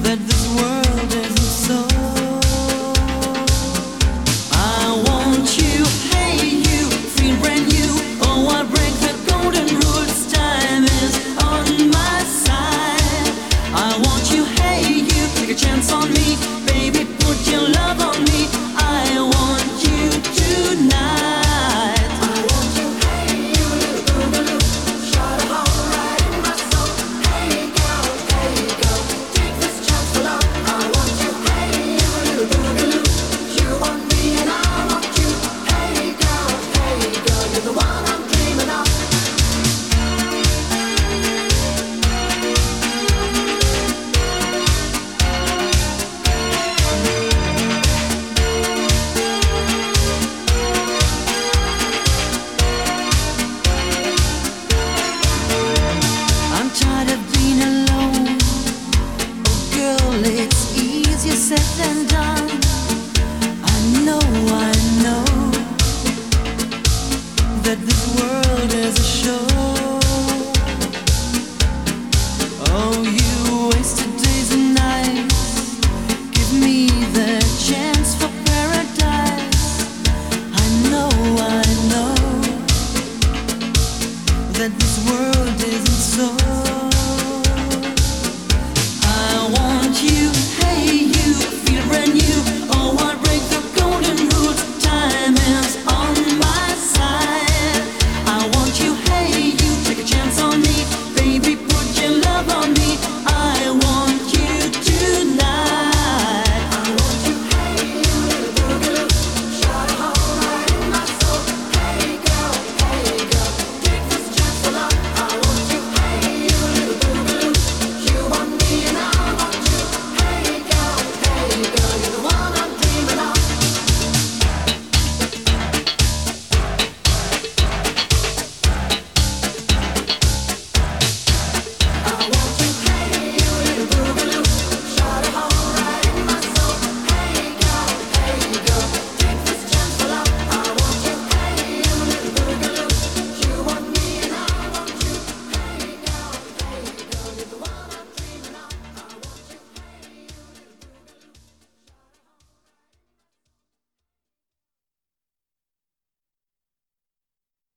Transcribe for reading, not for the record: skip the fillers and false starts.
that this world isn't so. I want you, hey you, feel brand new. Oh, I break the golden rules. Time is on my side. I want you, hey you, take a chance on me, baby. Put your love on me. I want you tonight. It's easier said than done. I know that this